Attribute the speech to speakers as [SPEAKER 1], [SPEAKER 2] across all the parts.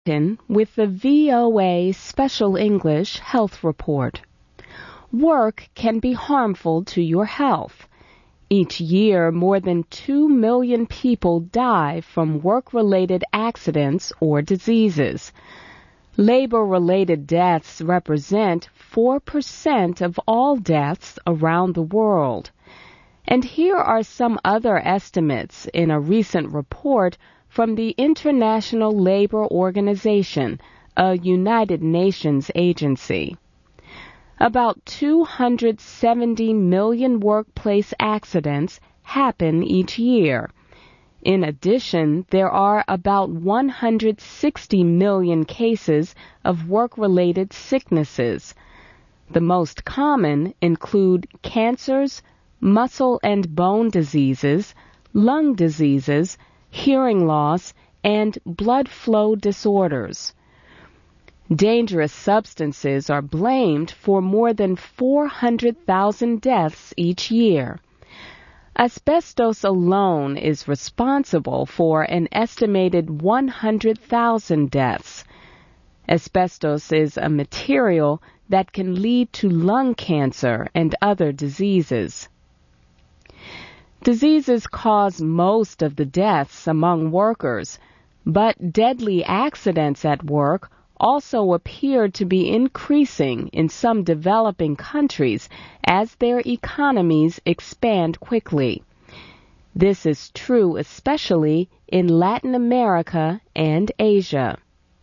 [SPEAKER 1] With the VOA Special English Health Report. Work can be harmful to your health. Each year, more than 2 million people die from work-related accidents or diseases. Labor-related deaths represent 4% of all deaths around the world. And here are some other estimates in a recent report from the International Labor Organization, a United Nations agency. About 270 million workplace accidents happen each year. In addition, there are about 160 million cases of work-related sicknesses. The most common include cancers, muscle and bone diseases, lung diseases, hearing loss, and blood flow disorders. Dangerous substances are blamed for more than 400,000 deaths each year. Asbestos alone is responsible for an estimated 100,000 deaths. Asbestos is a material that can lead to lung cancer and other diseases. Diseases cause most of the deaths among workers, but deadly accidents at work also appear to be increasing in some developing countries as their economies expand quickly. This is true especially in Latin America and Asia.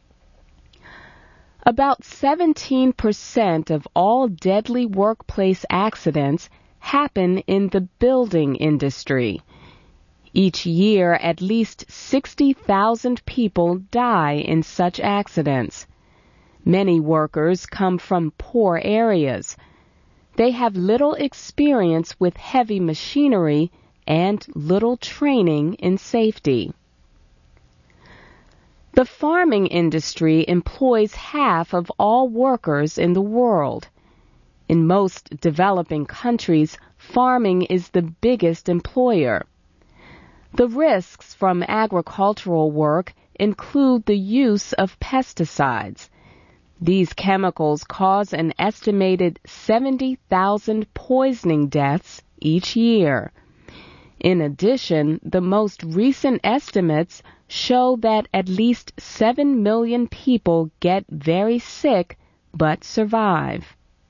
[SPEAKER 1] About 17% of all deadly workplace accidents happen in the building industry. Each year, at least 60,000 people die in such accidents. Many workers come from poor areas. They have little experience with heavy machinery and little training in safety. The farming industry employs half of all workers in the world. In most developing countries, farming is the biggest employer. The risks from agricultural work include the use of pesticides. These chemicals cause an estimated 70,000 poisoning deaths each year. In addition, the most recent estimates show that at least 7 million people get very sick but survive.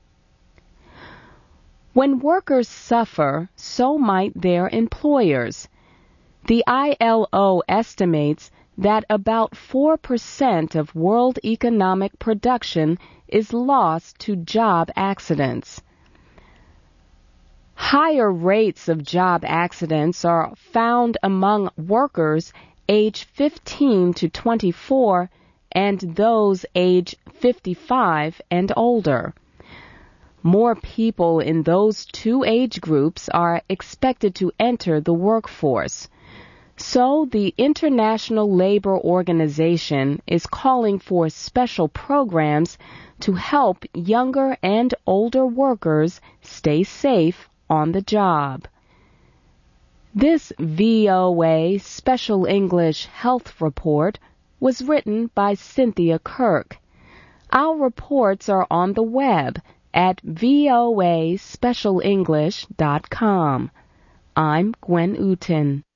[SPEAKER 1] When workers suffer, so might their employers. The ILO estimates that about 4% of world economic production is lost to job accidents. Higher rates of job accidents are found among workers age 15 to 24 and those age 55 and older. More people in those two age groups are expected to enter the workforce. So the International Labor Organization is calling for special programs to help younger and older workers stay safe on the job. This VOA Special English Health Report was written by Cynthia Kirk. Our reports are on the web at voaspecialenglish.com. I'm Gwen Uten.